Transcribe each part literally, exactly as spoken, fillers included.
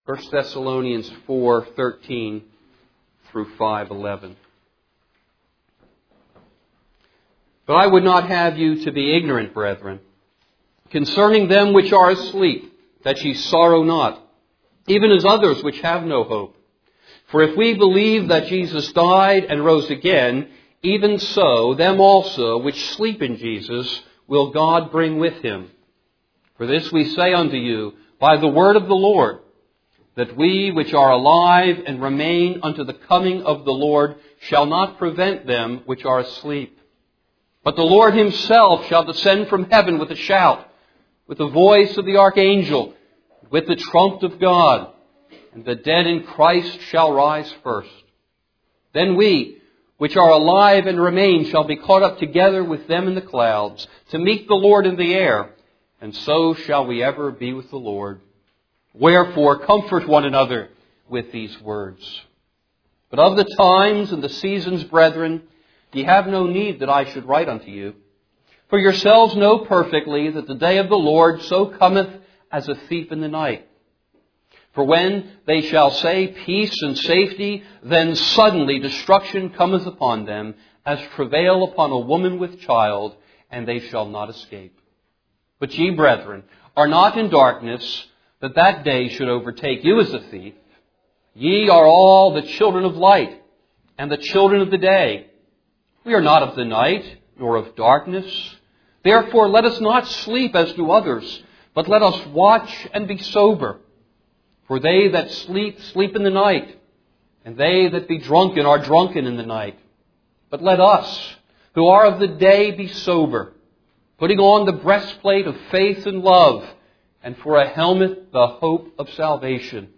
First Thessalonians four thirteen through five eleven. But I would not have you to be ignorant, brethren, concerning them which are asleep, that ye sorrow not, even as others which have no hope. For if we believe that Jesus died and rose again, even so them also which sleep in Jesus will God bring with him. For this we say unto you by the word of the Lord, that we which are alive and remain unto the coming of the Lord shall not prevent them which are asleep. But the Lord himself shall descend from heaven with a shout, with the voice of the archangel, with the trump of God, and the dead in Christ shall rise first. Then we, which are alive and remain, shall be caught up together with them in the clouds, to meet the Lord in the air, and so shall we ever be with the Lord. Wherefore, comfort one another with these words. But of the times and the seasons, brethren, ye have no need that I should write unto you. For yourselves know perfectly that the day of the Lord so cometh as a thief in the night. For when they shall say peace and safety, then suddenly destruction cometh upon them, as travail upon a woman with child, and they shall not escape. But ye, brethren, are not in darkness, that that day should overtake you as a thief. Ye are all the children of light, and the children of the day. We are not of the night, nor of darkness. Therefore let us not sleep as do others, but let us watch and be sober. For they that sleep, sleep in the night, and they that be drunken are drunken in the night. But let us, who are of the day, be sober, putting on the breastplate of faith and love, and for a helmet the hope of salvation.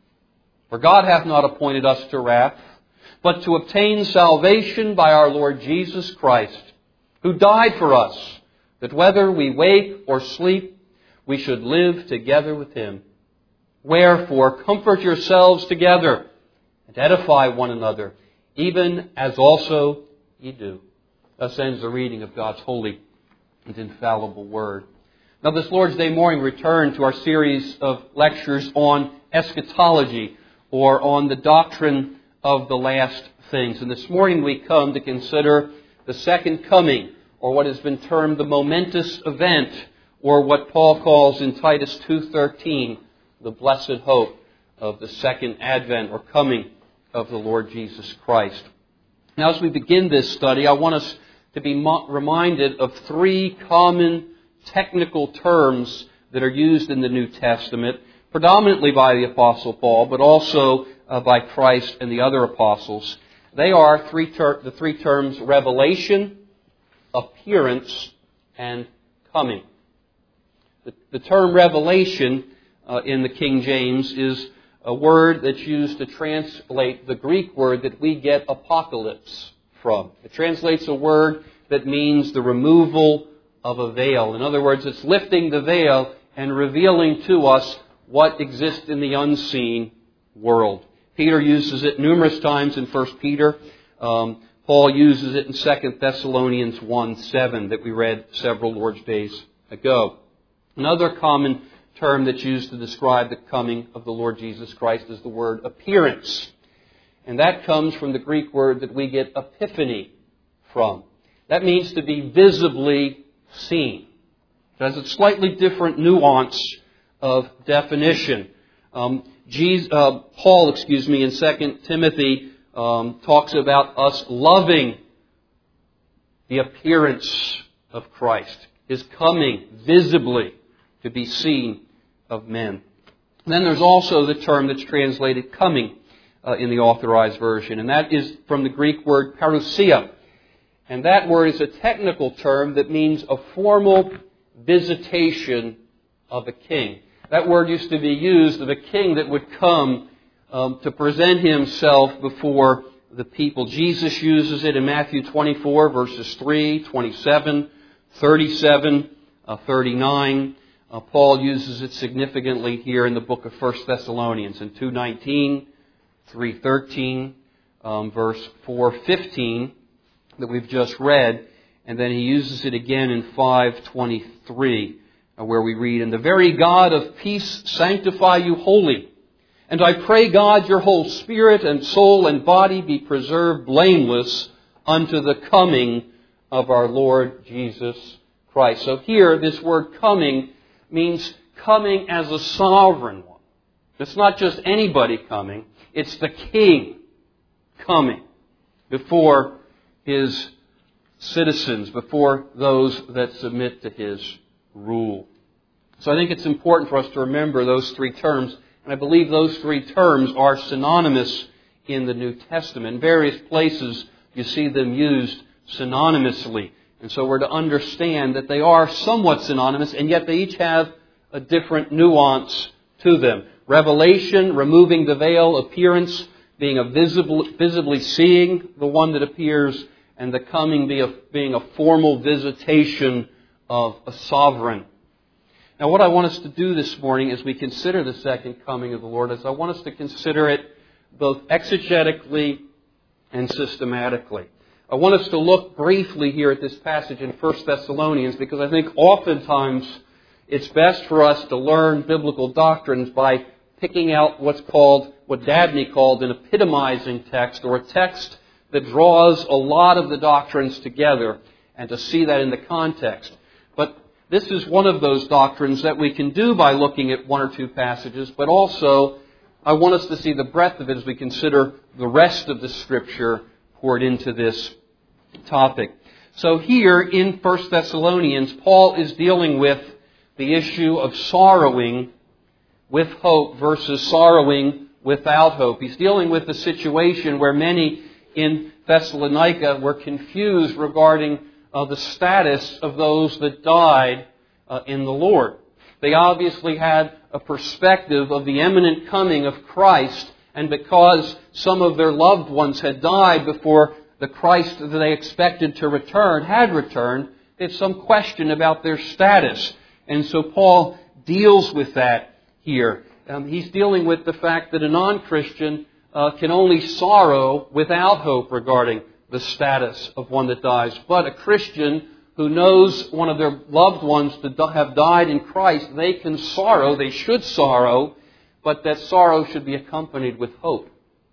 For God hath not appointed us to wrath, but to obtain salvation by our Lord Jesus Christ, who died for us, that whether we wake or sleep, we should live together with him. Wherefore, comfort yourselves together, and edify one another, even as also ye do. Thus ends the reading of God's holy and infallible word. Now, this Lord's Day morning, we return to our series of lectures on eschatology, or on the doctrine of the last things. And this morning we come to consider the second coming, or what has been termed the momentous event, or what Paul calls in Titus two thirteen, the blessed hope of the second advent or coming of the Lord Jesus Christ. Now, as we begin this study, I want us to be reminded of three common technical terms that are used in the New Testament, predominantly by the Apostle Paul, but also uh, by Christ and the other apostles. They are three ter- the three terms revelation, appearance, and coming. The, the term revelation uh, in the King James is a word that's used to translate the Greek word that we get apocalypse from. It translates a word that means the removal of a veil. In other words, it's lifting the veil and revealing to us what exists in the unseen world. Peter uses it numerous times in First Peter. Um, Paul uses it in Second Thessalonians one seven that we read several Lord's Days ago. Another common term that's used to describe the coming of the Lord Jesus Christ is the word appearance. And that comes from the Greek word that we get epiphany from. That means to be visibly seen. It has a slightly different nuance of definition. Um, Jesus, uh, Paul, excuse me, in Second Timothy um, talks about us loving the appearance of Christ, His coming visibly to be seen of men. And then there's also the term that's translated coming uh, in the Authorized Version, and that is from the Greek word parousia. And that word is a technical term that means a formal visitation of a king. That word used to be used of a king that would come um, to present himself before the people. Jesus uses it in Matthew twenty-four, verses three, twenty-seven, thirty-seven, uh, thirty-nine. Uh, Paul uses it significantly here in the book of First Thessalonians in two nineteen, three thirteen, um, verse four fifteen that we've just read. And then he uses it again in five twenty-three, where we read, "And the very God of peace sanctify you wholly, And I pray God your whole spirit and soul and body be preserved blameless unto the coming of our Lord Jesus Christ. So here, this word coming means coming as a sovereign one. It's not just anybody coming. It's the King coming before His citizens, before those that submit to His rule. So I think it's important for us to remember those three terms. And I believe those three terms are synonymous in the New Testament. In various places you see them used synonymously. And so we're to understand that they are somewhat synonymous, and yet they each have a different nuance to them. Revelation, removing the veil, appearance, being a visible, visibly seeing the one that appears, and the coming being a formal visitation of a sovereign. Now, what I want us to do this morning as we consider the second coming of the Lord is I want us to consider it both exegetically and systematically. I want us to look briefly here at this passage in First Thessalonians because I think oftentimes it's best for us to learn biblical doctrines by picking out what's called, what Dabney called an epitomizing text, or a text that draws a lot of the doctrines together, and to see that in the context. But this is one of those doctrines that we can do by looking at one or two passages, but also I want us to see the breadth of it as we consider the rest of the Scripture poured into this topic. So here in First Thessalonians, Paul is dealing with the issue of sorrowing with hope versus sorrowing without hope. He's dealing with the situation where many in Thessalonica were confused regarding Uh, the status of those that died uh, in the Lord. They obviously had a perspective of the imminent coming of Christ, and because some of their loved ones had died before the Christ that they expected to return had returned, they had some question about their status. And so Paul deals with that here. Um, he's dealing with the fact that a non-Christian uh, can only sorrow without hope regarding the status of one that dies. But a Christian who knows one of their loved ones to have died in Christ, they can sorrow, they should sorrow, but that sorrow should be accompanied with hope.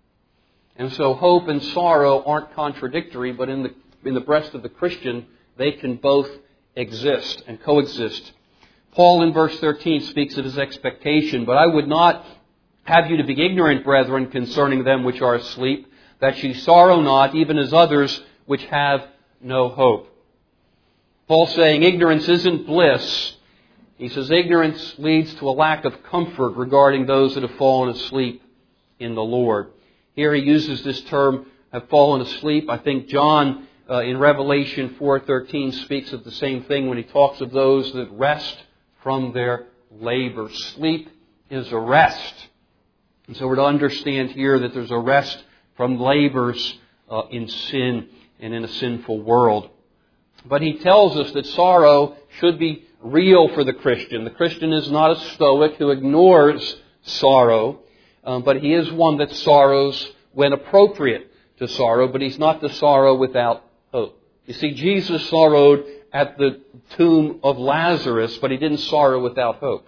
And so hope and sorrow aren't contradictory, but in the in the breast of the Christian, they can both exist and coexist. Paul in verse thirteen speaks of his expectation, but I would not have you to be ignorant, brethren, concerning them which are asleep, that ye sorrow not, even as others which have no hope. Paul's saying ignorance isn't bliss. He says ignorance leads to a lack of comfort regarding those that have fallen asleep in the Lord. Here he uses this term, have fallen asleep. I think John uh, in Revelation four thirteen speaks of the same thing when he talks of those that rest from their labor. Sleep is a rest. And so we're to understand here that there's a rest from labors uh, in sin and in a sinful world. But he tells us that sorrow should be real for the Christian. The Christian is not a stoic who ignores sorrow, um, but he is one that sorrows when appropriate to sorrow, but he's not to sorrow without hope. You see, Jesus sorrowed at the tomb of Lazarus, but he didn't sorrow without hope.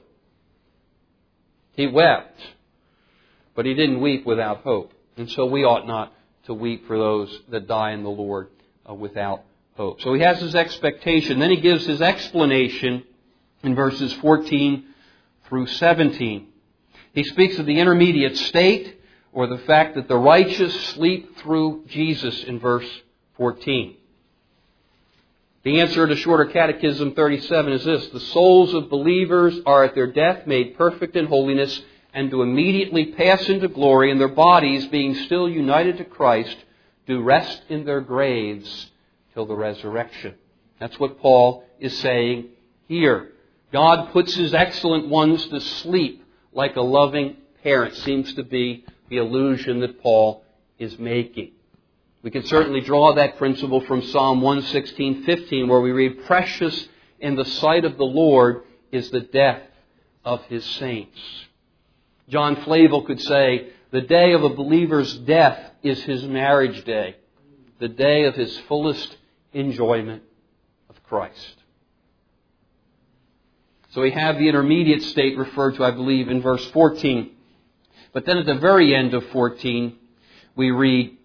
He wept, but he didn't weep without hope. And so we ought not to weep for those that die in the Lord uh, without hope. So he has his expectation. Then he gives his explanation in verses fourteen through seventeen. He speaks of the intermediate state, or the fact that the righteous sleep through Jesus in verse fourteen. The answer to Shorter Catechism thirty-seven is this: the souls of believers are at their death made perfect in holiness, and do immediately pass into glory, and their bodies, being still united to Christ, do rest in their graves till the resurrection. That's what Paul is saying here. God puts His excellent ones to sleep like a loving parent, seems to be the allusion that Paul is making. We can certainly draw that principle from Psalm one sixteen fifteen, where we read, "Precious in the sight of the Lord is the death of His saints." John Flavel could say, the day of a believer's death is his marriage day, the day of his fullest enjoyment of Christ. So we have the intermediate state referred to, I believe, in verse fourteen. But then at the very end of fourteen, we read,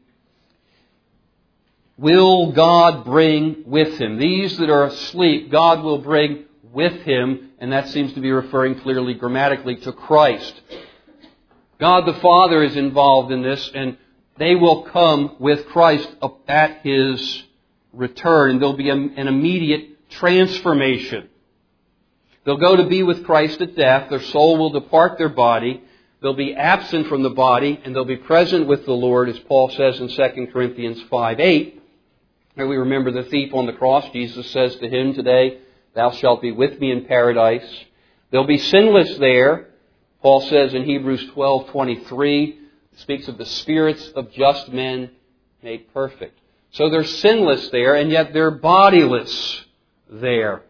will God bring with Him? These that are asleep, God will bring with Him, and that seems to be referring clearly grammatically to Christ. God the Father is involved in this, and they will come with Christ at His return. There'll be an immediate transformation. They'll go to be with Christ at death. Their soul will depart their body. They'll be absent from the body, and they'll be present with the Lord, as Paul says in Second Corinthians five eight. Here we remember the thief on the cross. Jesus says to him, today, thou shalt be with me in paradise. They'll be sinless there. Paul says in Hebrews twelve twenty-three, speaks of the spirits of just men made perfect. So they're sinless there, and yet they're bodiless there.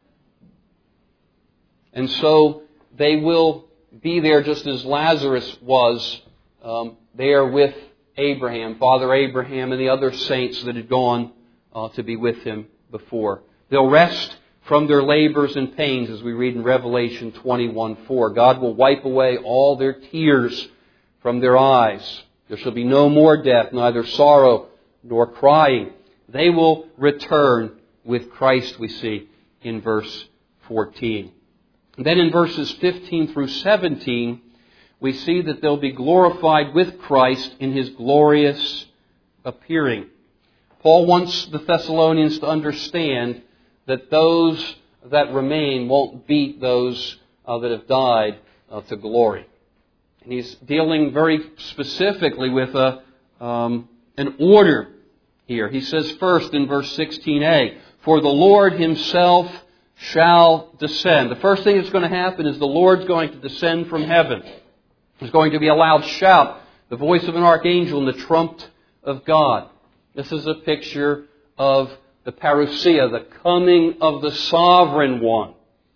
And so they will be there just as Lazarus was um, there with Abraham, Father Abraham, and the other saints that had gone uh, to be with him before. They'll rest from their labors and pains, as we read in Revelation twenty-one four. God will wipe away all their tears from their eyes. There shall be no more death, neither sorrow nor crying. They will return with Christ, we see in verse fourteen. And then in verses fifteen through seventeen, we see that they'll be glorified with Christ in His glorious appearing. Paul wants the Thessalonians to understand that those that remain won't beat those uh, that have died uh, to glory. And he's dealing very specifically with a, um, an order here. He says first in verse sixteen a, for the Lord Himself shall descend. The first thing that's going to happen is the Lord's going to descend from heaven. There's going to be a loud shout, the voice of an archangel, and the trump of God. This is a picture of the parousia, the coming of the sovereign one.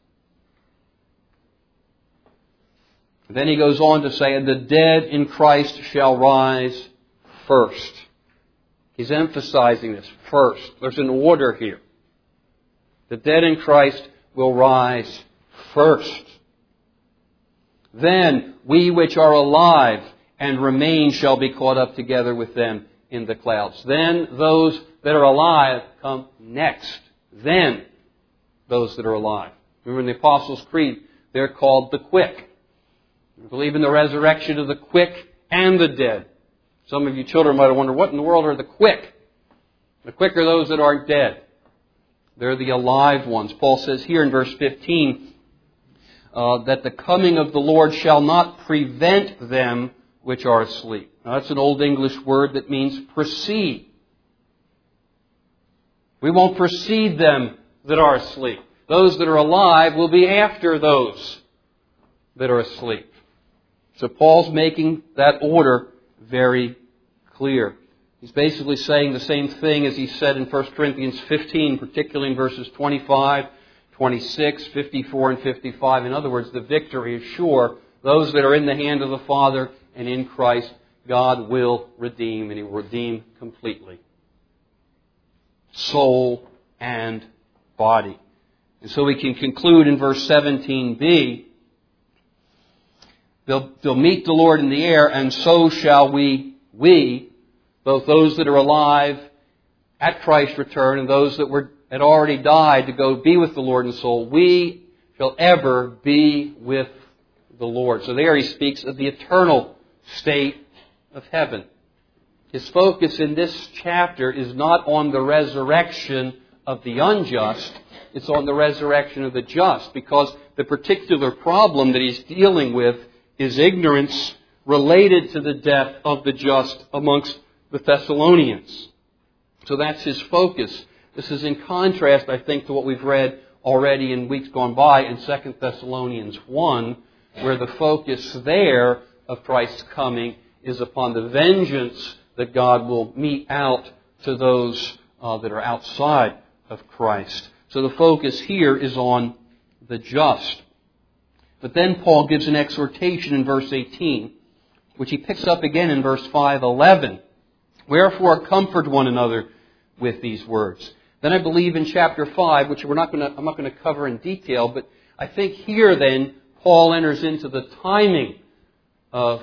And then he goes on to say, and the dead in Christ shall rise first. He's emphasizing this first. There's an order here. The dead in Christ will rise first. Then we which are alive and remain shall be caught up together with them in the clouds. Then those that are alive come next. Then those that are alive. Remember in the Apostles' Creed, they're called the quick. We believe in the resurrection of the quick and the dead. Some of you children might have wondered, what in the world are the quick? The quick are those that aren't dead. They're the alive ones. Paul says here in verse fifteen uh, that the coming of the Lord shall not prevent them which are asleep. Now, that's an Old English word that means precede. We won't precede them that are asleep. Those that are alive will be after those that are asleep. So Paul's making that order very clear. He's basically saying the same thing as he said in First Corinthians fifteen, particularly in verses twenty-five, twenty-six, fifty-four, and fifty-five. In other words, the victory is sure. Those that are in the hand of the Father and in Christ, God will redeem, and He will redeem completely. Soul and body. And so we can conclude in verse seventeen b, they'll, they'll meet the Lord in the air, and so shall we, we, both those that are alive at Christ's return and those that were had already died to go be with the Lord in soul, we shall ever be with the Lord. So there he speaks of the eternal state of heaven. His focus in this chapter is not on the resurrection of the unjust, it's on the resurrection of the just, because the particular problem that he's dealing with is ignorance related to the death of the just amongst the Thessalonians. So that's his focus. This is in contrast, I think, to what we've read already in weeks gone by in Second Thessalonians one, where the focus there of Christ's coming is upon the vengeance that God will mete out to those uh, that are outside of Christ. So the focus here is on the just. But then Paul gives an exhortation in verse eighteen, which he picks up again in verse five eleven. Wherefore comfort one another with these words. Then I believe in chapter five, which we're not going to, I'm not going to cover in detail, but I think here then Paul enters into the timing of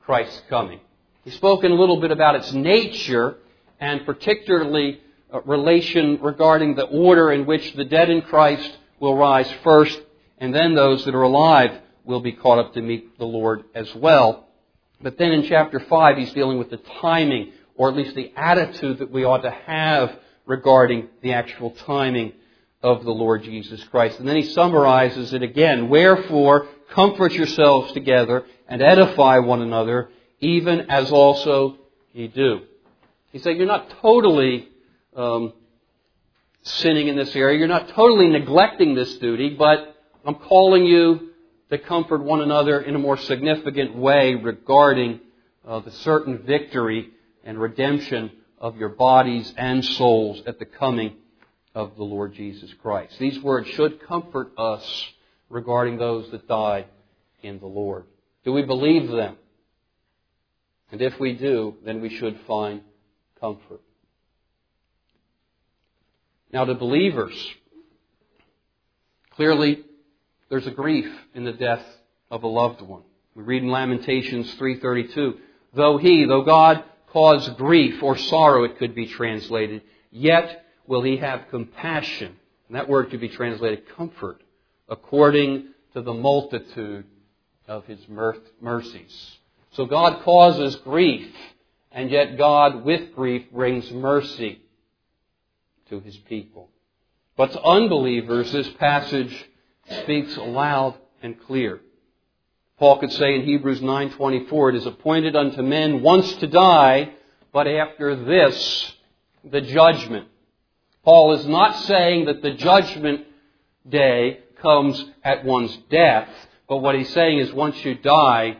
Christ's coming. He's spoken a little bit about its nature, and particularly a relation regarding the order in which the dead in Christ will rise first, and then those that are alive will be caught up to meet the Lord as well. But then in chapter five, he's dealing with the timing, or at least the attitude that we ought to have regarding the actual timing of the Lord Jesus Christ. And then he summarizes it again. Wherefore, comfort yourselves together and edify one another, even as also ye do. He said, you're not totally um, sinning in this area. You're not totally neglecting this duty, but I'm calling you to comfort one another in a more significant way regarding uh, the certain victory and redemption of your bodies and souls at the coming of the Lord Jesus Christ. These words should comfort us regarding those that died in the Lord. Do we believe them? And if we do, then we should find comfort. Now, to believers, clearly there's a grief in the death of a loved one. We read in Lamentations three thirty-two, though he, though God cause grief or sorrow, it could be translated, yet will he have compassion. And that word could be translated comfort, according to the multitude of his mercies. So God causes grief, and yet God with grief brings mercy to his people. But to unbelievers, this passage speaks loud and clear. Paul could say in Hebrews nine twenty-four, it is appointed unto men once to die, but after this, the judgment. Paul is not saying that the judgment day comes at one's death, but what he's saying is once you die,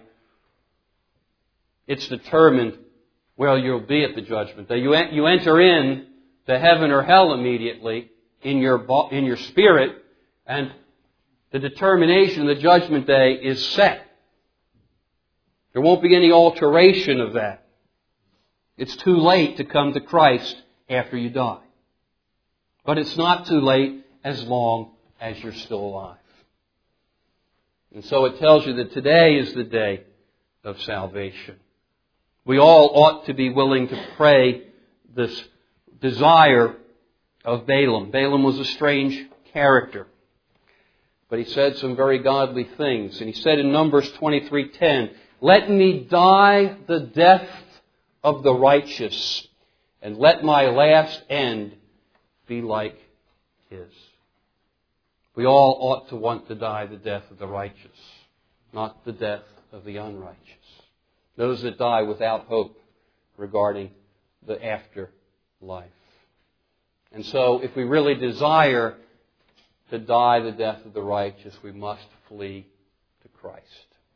it's determined where you'll be at the judgment day. You, you enter in to heaven or hell immediately in your, in your spirit, and the determination of the judgment day is set. There won't be any alteration of that. It's too late to come to Christ after you die. But it's not too late as long as you're still alive. And so it tells you that today is the day of salvation. We all ought to be willing to pray this desire of Balaam. Balaam was a strange character, but he said some very godly things. And he said in Numbers twenty-three ten, let me die the death of the righteous, and let my last end be like his. We all ought to want to die the death of the righteous, not the death of the unrighteous. Those that die without hope regarding the afterlife. And so, if we really desire to die the death of the righteous, we must flee to Christ.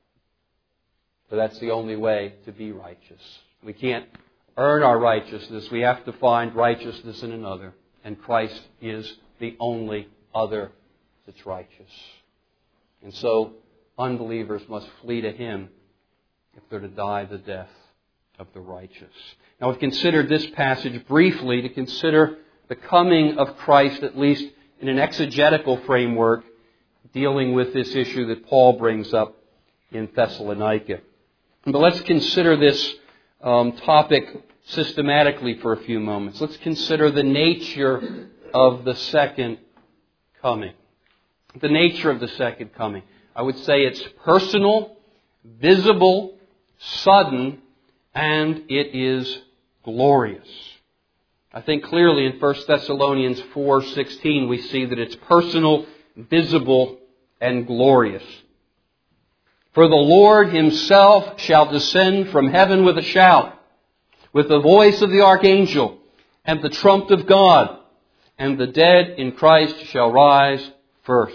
For that's the only way to be righteous. We can't earn our righteousness. We have to find righteousness in another. And Christ is the only other that's righteous. And so, unbelievers must flee to Him if they're to die the death of the righteous. Now, we've considered this passage briefly to consider the coming of Christ, at least in an exegetical framework, dealing with this issue that Paul brings up in Thessalonica. But let's consider this um, topic systematically for a few moments. Let's consider the nature of the second coming. The nature of the second coming. I would say it's personal, visible, sudden, and it is glorious. I think clearly in First Thessalonians four sixteen we see that it's personal, visible, and glorious. For the Lord Himself shall descend from heaven with a shout, with the voice of the archangel, and the trump of God, and the dead in Christ shall rise first.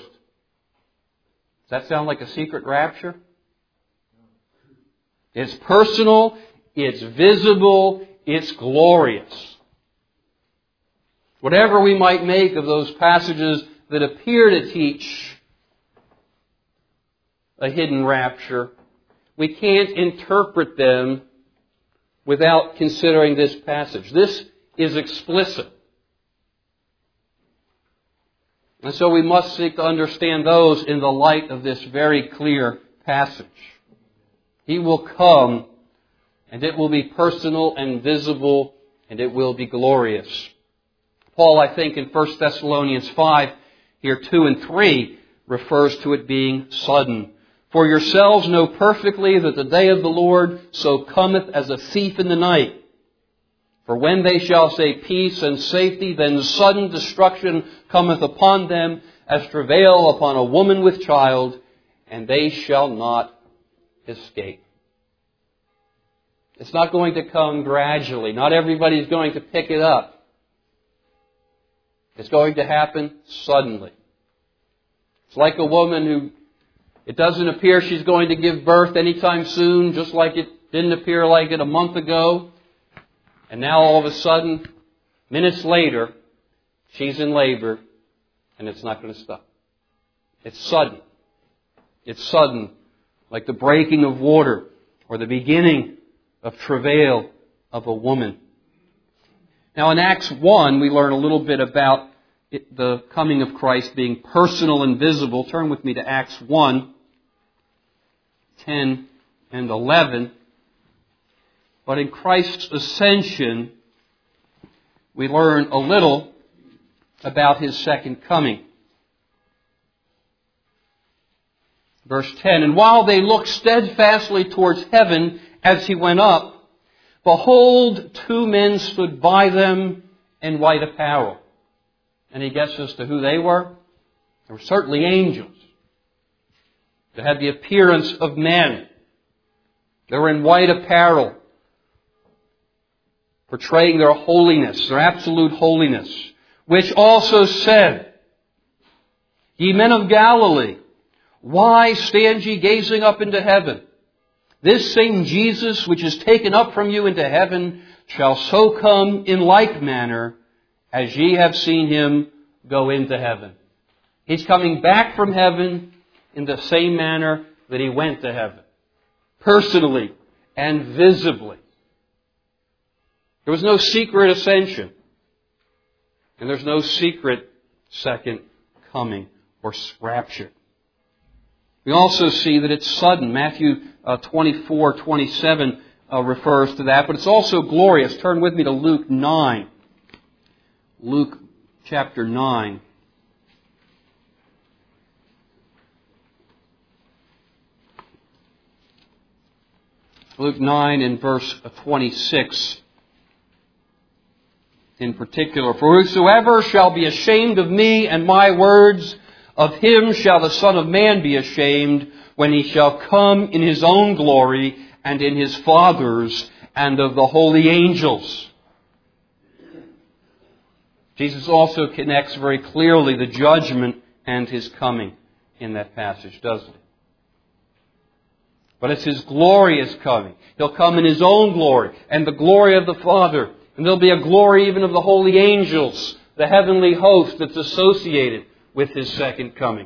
Does that sound like a secret rapture? It's personal, it's visible, it's glorious. Whatever we might make of those passages that appear to teach a hidden rapture, we can't interpret them without considering this passage. This is explicit. And so we must seek to understand those in the light of this very clear passage. He will come And it will be personal and visible, and it will be glorious. Paul, I think, in First Thessalonians five, here two and three, refers to it being sudden. For yourselves know perfectly that the day of the Lord so cometh as a thief in the night. For when they shall say peace and safety, then sudden destruction cometh upon them, as travail upon a woman with child, and they shall not escape. It's not going to come gradually. Not everybody's going to pick it up. It's going to happen suddenly. It's like a woman who, it doesn't appear she's going to give birth anytime soon, just like it didn't appear like it a month ago. And now all of a sudden, minutes later, she's in labor, and it's not going to stop. It's sudden. It's sudden, like the breaking of water, or the beginning of travail of a woman. Now in Acts one, we learn a little bit about it, the coming of Christ being personal and visible. Turn with me to Acts one, ten and eleven. But in Christ's ascension, we learn a little about His second coming. Verse ten, and while they looked steadfastly towards heaven as He went up, behold, two men stood by them in white apparel. Any guess as to who they were? They were certainly angels. They had the appearance of men. They were in white apparel, portraying their holiness, their absolute holiness, which also said, Ye men of Galilee, why stand ye gazing up into heaven? This same Jesus, which is taken up from you into heaven, shall so come in like manner as ye have seen Him go into heaven. He's coming back from heaven in the same manner that He went to heaven, personally and visibly. There was no secret ascension, and there's no secret second coming or rapture. We also see that it's sudden. Matthew uh, twenty-four twenty-seven uh, refers to that, but it's also glorious. Turn with me to Luke nine. Luke chapter nine. Luke nine and verse twenty-six in particular. For whosoever shall be ashamed of me and my words, of him shall the Son of Man be ashamed when He shall come in His own glory and in His Father's and of the holy angels. Jesus also connects very clearly the judgment and His coming in that passage, doesn't He? But it's His glorious coming. He'll come in His own glory and the glory of the Father. And there'll be a glory even of the holy angels, the heavenly host that's associated with His second coming.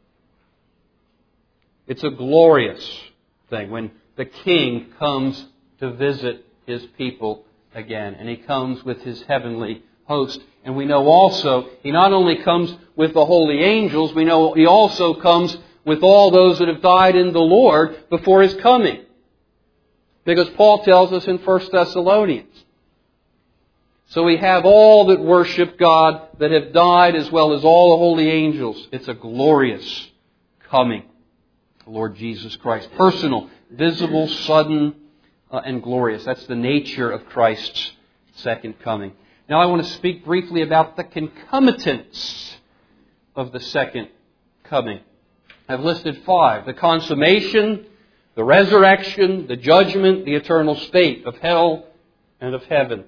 It's a glorious thing when the King comes to visit His people again. And He comes with His heavenly host. And we know also, He not only comes with the holy angels, we know He also comes with all those that have died in the Lord before His coming. Because Paul tells us in First Thessalonians. So we have all that worship God that have died as well as all the holy angels. It's a glorious coming. The Lord Jesus Christ. Personal, visible, sudden, uh, and glorious. That's the nature of Christ's second coming. Now I want to speak briefly about the concomitants of the second coming. I've listed five. The consummation, the resurrection, the judgment, the eternal state of hell and of heaven.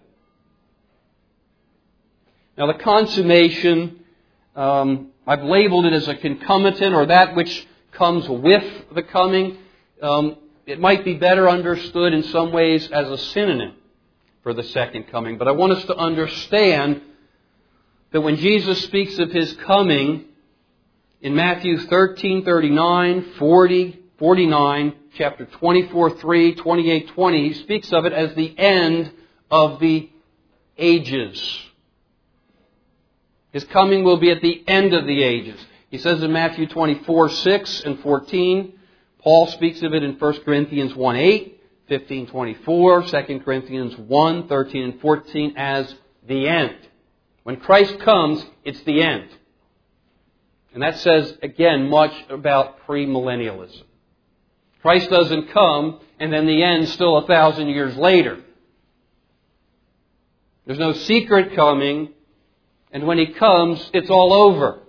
Now the consummation, um, I've labeled it as a concomitant, or that which comes with the coming. Um, it might be better understood in some ways as a synonym for the second coming. But I want us to understand that when Jesus speaks of His coming in Matthew thirteen thirty-nine, forty, forty-nine, chapter twenty-four three, twenty-eight twenty, He speaks of it as the end of the ages. His coming will be at the end of the ages. He says in Matthew twenty-four six and fourteen. Paul speaks of it in First Corinthians one eight, fifteen twenty-four, Second Corinthians one, thirteen and fourteen as the end. When Christ comes, it's the end. And that says, again, much about premillennialism. Christ doesn't come, and then the end still a thousand years later. There's no secret coming, and when He comes, it's all over.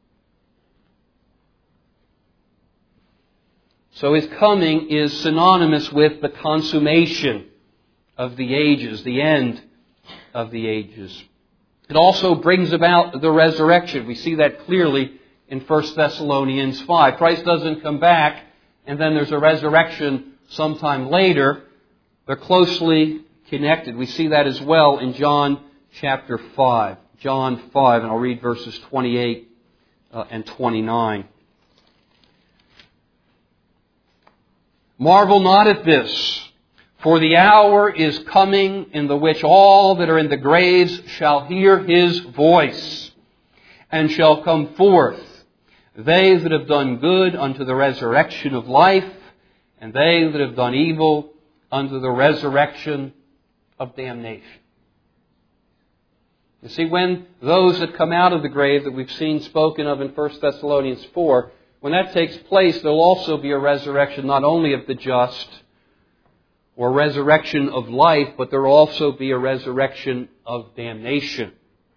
So His coming is synonymous with the consummation of the ages, the end of the ages. It also brings about the resurrection. We see that clearly in First Thessalonians five. Christ doesn't come back, and then there's a resurrection sometime later. They're closely connected. We see that as well in John chapter five. John five, and I'll read verses twenty-eight uh, and twenty-nine. Marvel not at this, for the hour is coming in the which all that are in the graves shall hear His voice, and shall come forth, they that have done good unto the resurrection of life, and they that have done evil unto the resurrection of damnation. You see, when those that come out of the grave that we've seen spoken of in First Thessalonians four, when that takes place, there will also be a resurrection not only of the just, or resurrection of life, but there will also be a resurrection of damnation.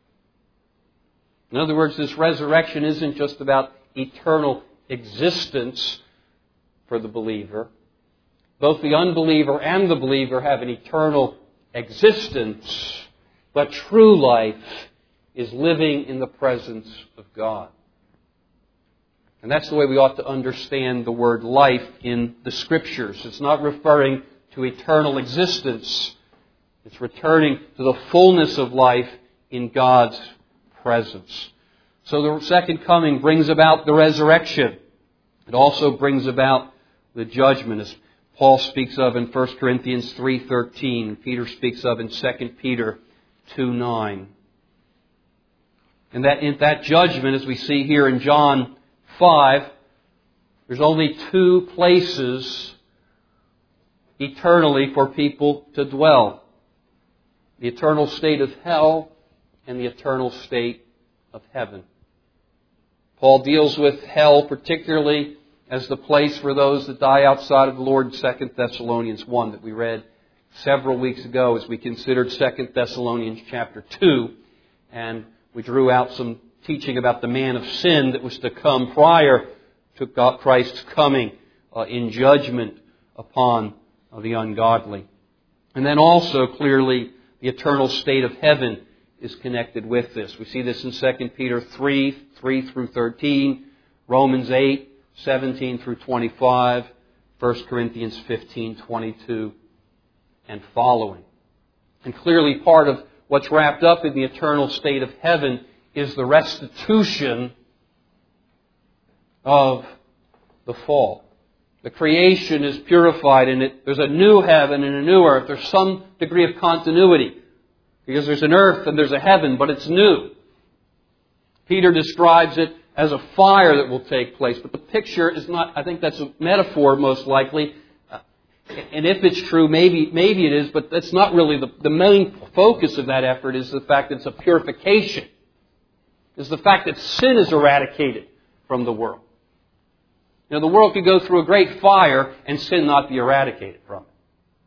In other words, this resurrection isn't just about eternal existence for the believer. Both the unbeliever and the believer have an eternal existence, but true life is living in the presence of God. And that's the way we ought to understand the word life in the Scriptures. It's not referring to eternal existence. It's returning to the fullness of life in God's presence. So the second coming brings about the resurrection. It also brings about the judgment, as Paul speaks of in First Corinthians three thirteen, and Peter speaks of in Second Peter two nine. And that in that judgment, as we see here in John five, there's only two places eternally for people to dwell. The eternal state of hell and the eternal state of heaven. Paul deals with hell particularly as the place for those that die outside of the Lord in Second Thessalonians one that we read several weeks ago as we considered Second Thessalonians chapter two, and we drew out some teaching about the man of sin that was to come prior to Christ's coming uh, in judgment upon uh, the ungodly. And then also clearly the eternal state of heaven is connected with this. We see this in Second Peter three, three through thirteen, Romans eight, seventeen through twenty-five, First Corinthians fifteen, twenty-two, and following. And clearly part of what's wrapped up in the eternal state of heaven is the restitution of the fall. The creation is purified and it, there's a new heaven and a new earth. There's some degree of continuity because there's an earth and there's a heaven, but it's new. Peter describes it as a fire that will take place, but the picture is not, I think that's a metaphor most likely. And if it's true, maybe maybe it is, but that's not really the, the main focus of that effort is the fact that it's a purification. Is the fact that sin is eradicated from the world. You know, the world could go through a great fire and sin not be eradicated from it.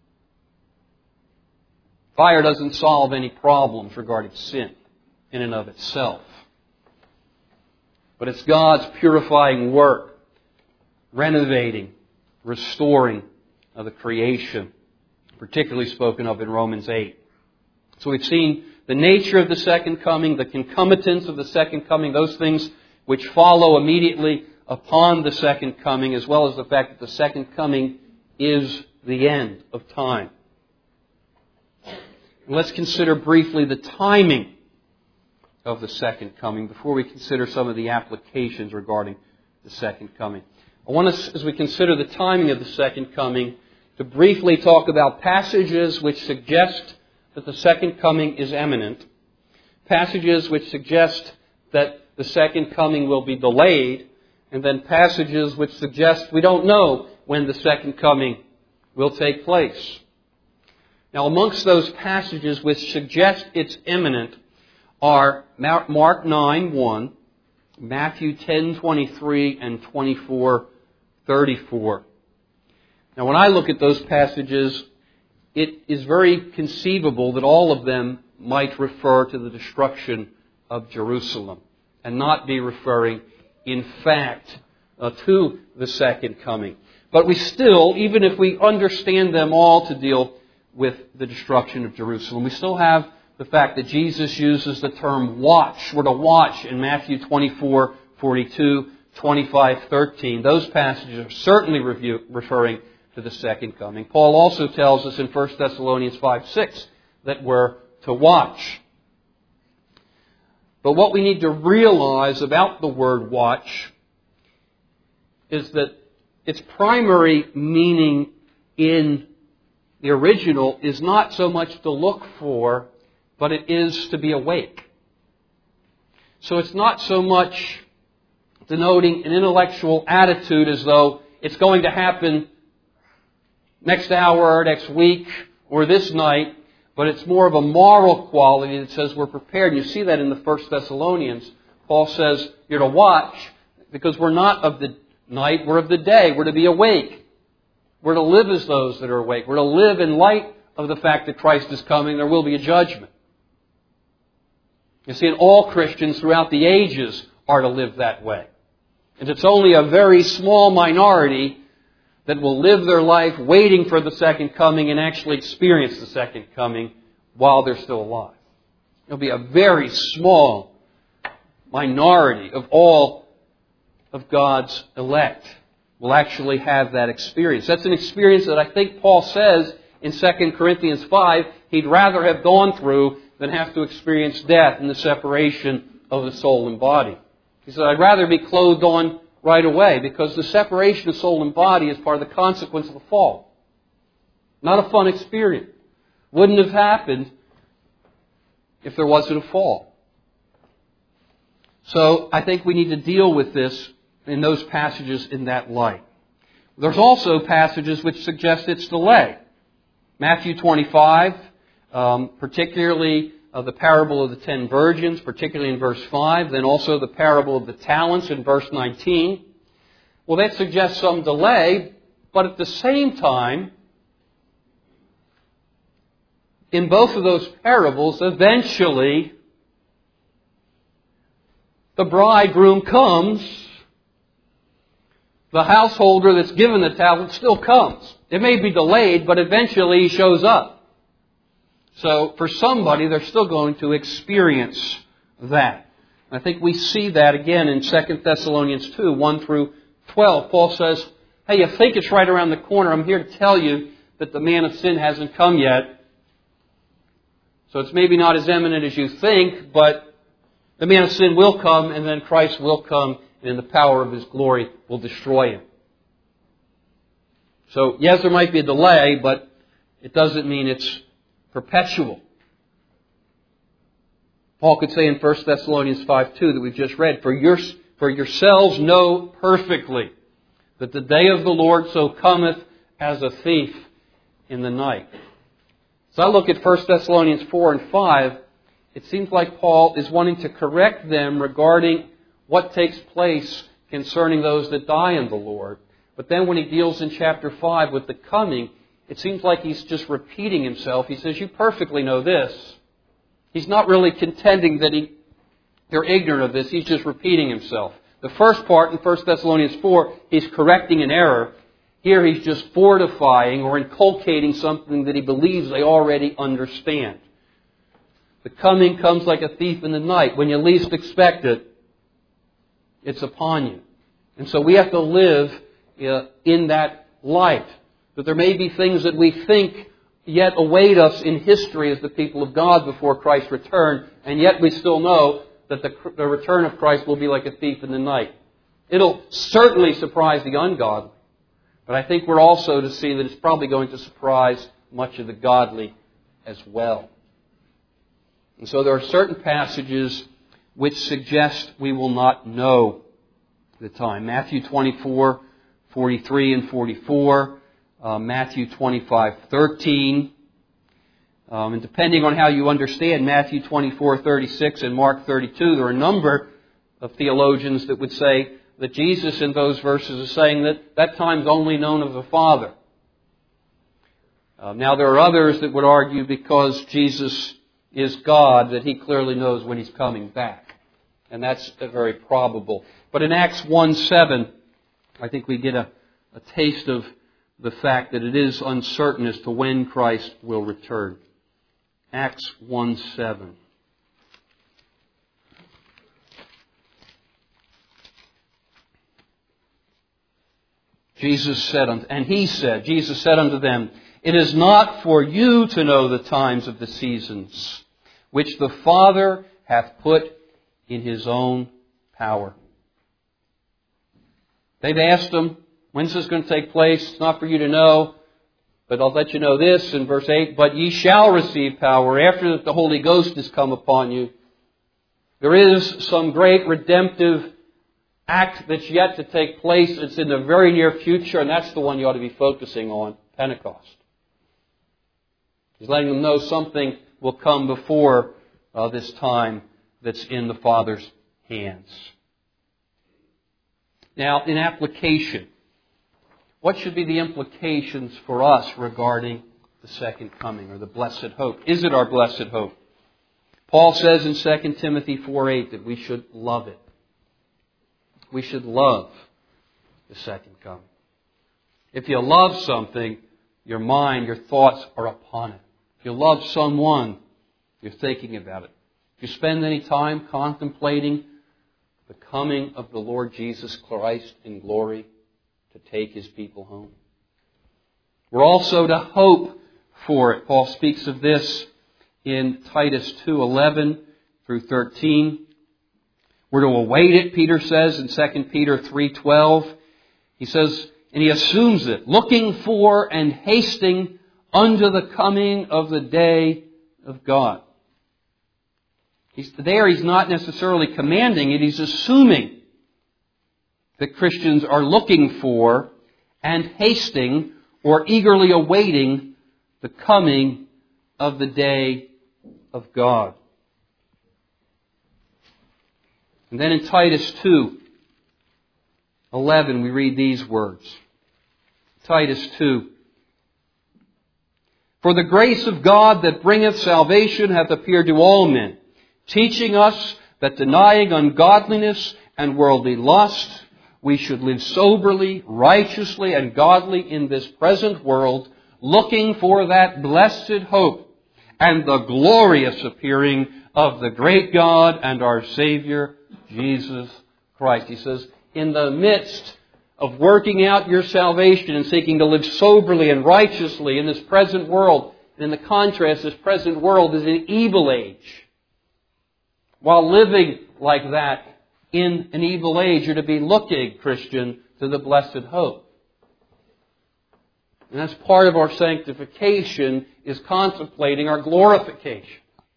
Fire doesn't solve any problems regarding sin in and of itself. But it's God's purifying work, renovating, restoring of the creation, particularly spoken of in Romans eight. So we've seen the nature of the second coming, the concomitants of the second coming, those things which follow immediately upon the second coming, as well as the fact that the second coming is the end of time. And let's consider briefly the timing of the second coming before we consider some of the applications regarding the second coming. I want us, as we consider the timing of the second coming, to briefly talk about passages which suggest that the second coming is imminent, passages which suggest that the second coming will be delayed, and then passages which suggest we don't know when the second coming will take place. Now, amongst those passages which suggest it's imminent are Mark nine one, Matthew ten twenty-three, and twenty-four thirty-four. Now, when I look at those passages, it is very conceivable that all of them might refer to the destruction of Jerusalem and not be referring, in fact, uh, to the second coming. But we still, even if we understand them all to deal with the destruction of Jerusalem, we still have the fact that Jesus uses the term watch. We're to watch in Matthew twenty-four forty-two, twenty-five thirteen. Those passages are certainly review, referring to the second coming. Paul also tells us in First Thessalonians five six that we're to watch. But what we need to realize about the word watch is that its primary meaning in the original is not so much to look for, but it is to be awake. So it's not so much denoting an intellectual attitude as though it's going to happen next hour or next week or this night, but it's more of a moral quality that says we're prepared. And you see that in the First Thessalonians. Paul says you're to watch because we're not of the night, we're of the day. We're to be awake. We're to live as those that are awake. We're to live in light of the fact that Christ is coming. There will be a judgment. You see, and all Christians throughout the ages are to live that way. And it's only a very small minority that will live their life waiting for the second coming and actually experience the second coming while they're still alive. It'll be a very small minority of all of God's elect will actually have that experience. That's an experience that I think Paul says in Second Corinthians five he'd rather have gone through than have to experience death and the separation of the soul and body. He said, I'd rather be clothed on right away because the separation of soul and body is part of the consequence of the fall. Not a fun experience. Wouldn't have happened if there wasn't a fall. So I think we need to deal with this in those passages in that light. There's also passages which suggest its delay. Matthew twenty-five, um, particularly uh, the parable of the ten virgins, particularly in verse five, then also the parable of the talents in verse nineteen. Well, that suggests some delay, but at the same time, in both of those parables, eventually the bridegroom comes. The householder that's given the talent still comes. It may be delayed, but eventually he shows up. So for somebody, they're still going to experience that. I think we see that again in Second Thessalonians two, one through twelve. Paul says, hey, you think it's right around the corner. I'm here to tell you that the man of sin hasn't come yet. So it's maybe not as imminent as you think, but the man of sin will come, and then Christ will come, and in the power of His glory will destroy him. So, yes, there might be a delay, but it doesn't mean it's perpetual. Paul could say in First Thessalonians five two that we've just read, For, your, for yourselves know perfectly that the day of the Lord so cometh as a thief in the night. So I look at First Thessalonians four and five, it seems like Paul is wanting to correct them regarding what takes place concerning those that die in the Lord. But then when he deals in chapter five with the coming, it seems like he's just repeating himself. He says, you perfectly know this. He's not really contending that he, they're ignorant of this. He's just repeating himself. The first part in First Thessalonians four, he's correcting an error. Here he's just fortifying or inculcating something that he believes they already understand. The coming comes like a thief in the night. When you least expect it, it's upon you. And so we have to live uh, in that light. That there may be things that we think yet await us in history as the people of God before Christ's return, and yet we still know that the, the return of Christ will be like a thief in the night. It'll certainly surprise the ungodly, but I think we're also to see that it's probably going to surprise much of the godly as well. And so there are certain passages which suggest we will not know the time. Matthew twenty-four, forty-three and forty-four. uh, Matthew twenty-five thirteen. Um, and depending on how you understand Matthew twenty-four thirty-six and Mark thirty-two, there are a number of theologians that would say that Jesus in those verses is saying that that time's only known of the Father. Uh, now there are others that would argue because Jesus is God that He clearly knows when He's coming back. And that's very probable. But in Acts one seven, I think we get a, a taste of the fact that it is uncertain as to when Christ will return. Acts one seven. Jesus said, unto, and He said, Jesus said unto them, it is not for you to know the times of the seasons, which the Father hath put in His own power. They've asked Him, when's this going to take place? It's not for you to know, but I'll let you know this in verse eight. But ye shall receive power after that the Holy Ghost has come upon you. There is some great redemptive act that's yet to take place. It's in the very near future, and that's the one you ought to be focusing on, Pentecost. He's letting them know something will come before uh, this time that's in the Father's hands. Now, in application, what should be the implications for us regarding the second coming or the blessed hope? Is it our blessed hope? Paul says in Second Timothy four eight that we should love it. We should love the second coming. If you love something, your mind, your thoughts are upon it. If you love someone, you're thinking about it. If you spend any time contemplating the coming of the Lord Jesus Christ in glory to take His people home. We're also to hope for it. Paul speaks of this in Titus two eleven through thirteen. We're to await it, Peter says in Second Peter three twelve. He says, and he assumes it, looking for and hasting unto the coming of the day of God. He's, there he's not necessarily commanding it, he's assuming that Christians are looking for and hasting or eagerly awaiting the coming of the day of God. And then in Titus two eleven we read these words. Titus two. For the grace of God that bringeth salvation hath appeared to all men, teaching us that denying ungodliness and worldly lust, we should live soberly, righteously, and godly in this present world, looking for that blessed hope and the glorious appearing of the great God and our Savior, Jesus Christ. He says, in the midst of working out your salvation and seeking to live soberly and righteously in this present world, and in the contrast, this present world is an evil age. While living like that in an evil age, you're to be looking, Christian, to the blessed hope. And that's part of our sanctification, is contemplating our glorification.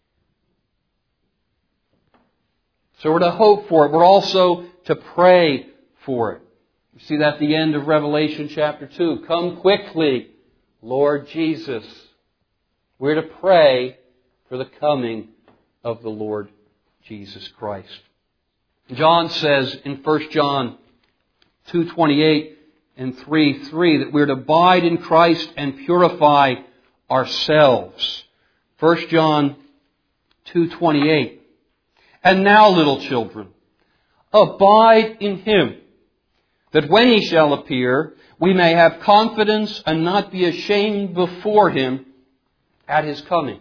So we're to hope for it. We're also to pray for it. You see that at the end of Revelation chapter two. Come quickly, Lord Jesus. We're to pray for the coming of the Lord Jesus Christ. John says in First John two twenty-eight and three three that we're to abide in Christ and purify ourselves. First John two twenty-eight. And now, little children, abide in Him, that when He shall appear, we may have confidence and not be ashamed before Him at His coming.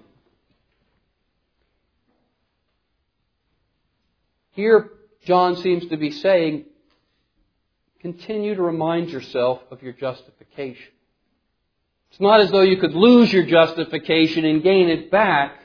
Here, John seems to be saying, continue to remind yourself of your justification. It's not as though you could lose your justification and gain it back,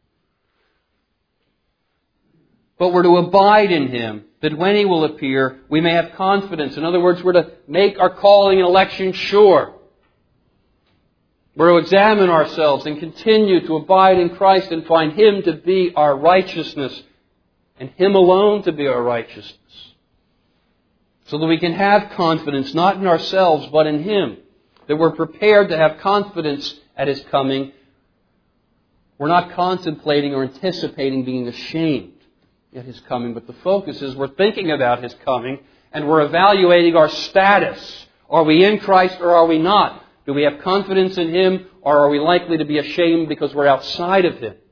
but we're to abide in Him, that when He will appear, we may have confidence. In other words, we're to make our calling and election sure. We're to examine ourselves and continue to abide in Christ and find Him to be our righteousness and Him alone to be our righteousness. So that we can have confidence not in ourselves but in Him. that we're prepared to have confidence at His coming. We're not contemplating or anticipating being ashamed at His coming, but the focus is we're thinking about His coming and we're evaluating our status. Are we in Christ or are we not? Do we have confidence in Him or are we likely to be ashamed because we're outside of Him?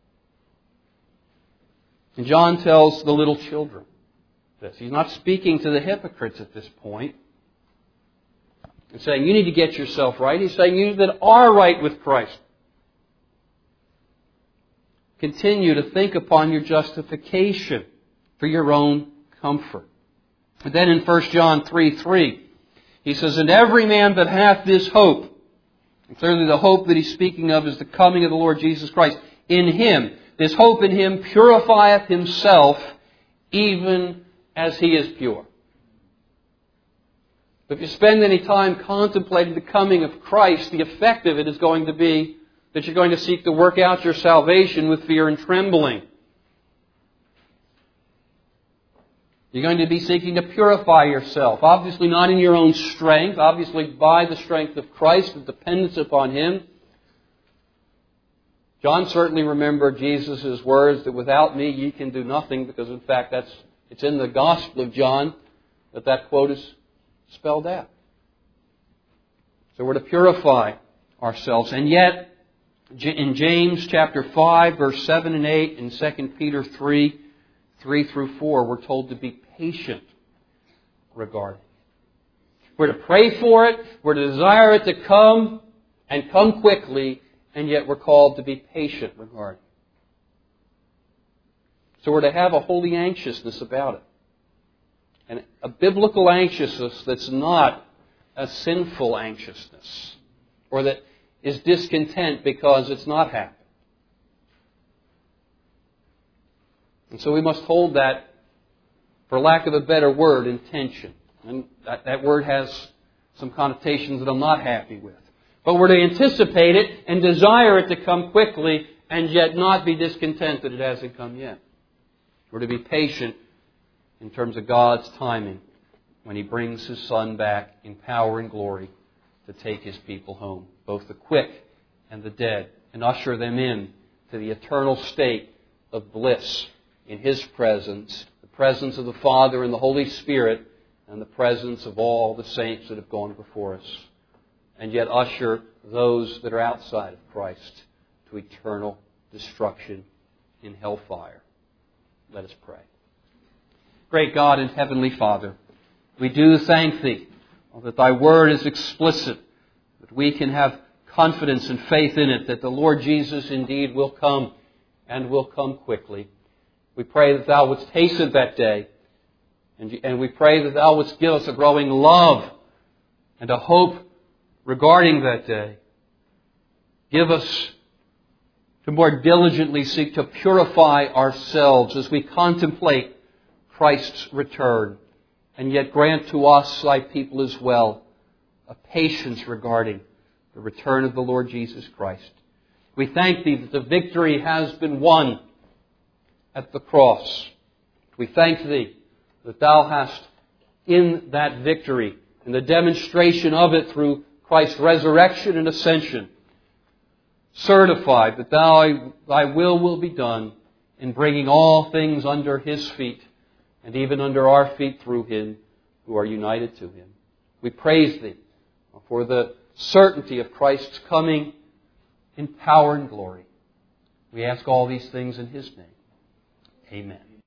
And John tells the little children this. He's not speaking to the hypocrites at this point and saying, you need to get yourself right. He's saying, you that are right with Christ, continue to think upon your justification for your own comfort. And then in First John three three, he says, and every man that hath this hope, and clearly the hope that he's speaking of is the coming of the Lord Jesus Christ, in Him, this hope in Him purifieth himself even as He is pure. If you spend any time contemplating the coming of Christ, the effect of it is going to be that you're going to seek to work out your salvation with fear and trembling. You're going to be seeking to purify yourself. Obviously not in your own strength. Obviously by the strength of Christ, the dependence upon Him. John certainly remembered Jesus' words that without me ye can do nothing, because in fact that's it's in the Gospel of John that that quote is spelled out. So we're to purify ourselves. And yet, in James chapter five, verse seven and eight, and Second Peter three, three through four, we're told to be patient regarding it. We're to pray for it, we're to desire it to come, and come quickly, and yet we're called to be patient regarding it. So we're to have a holy anxiousness about it. And a biblical anxiousness that's not a sinful anxiousness, or that is discontent because it's not happened. And so we must hold that, for lack of a better word, intention. And that, that word has some connotations that I'm not happy with. But we're to anticipate it and desire it to come quickly, and yet not be discontent that it hasn't come yet. We're to be patient in terms of God's timing when He brings His Son back in power and glory to take His people home, both the quick and the dead, and usher them in to the eternal state of bliss in His presence, the presence of the Father and the Holy Spirit, and the presence of all the saints that have gone before us, and yet usher those that are outside of Christ to eternal destruction in hellfire. Let us pray. Great God and Heavenly Father, we do thank Thee that Thy Word is explicit, that we can have confidence and faith in it, that the Lord Jesus indeed will come and will come quickly. We pray that Thou wouldst hasten that day, and, and we pray that Thou wouldst give us a growing love and a hope regarding that day. Give us to more diligently seek to purify ourselves as we contemplate Christ's return, and yet grant to us, Thy people as well, a patience regarding the return of the Lord Jesus Christ. We thank Thee that the victory has been won at the cross. We thank Thee that Thou hast, in that victory, and the demonstration of it through Christ's resurrection and ascension, certified that Thou, Thy will will be done in bringing all things under His feet, and even under our feet through Him who are united to Him. We praise Thee for the certainty of Christ's coming in power and glory. We ask all these things in His name. Amen.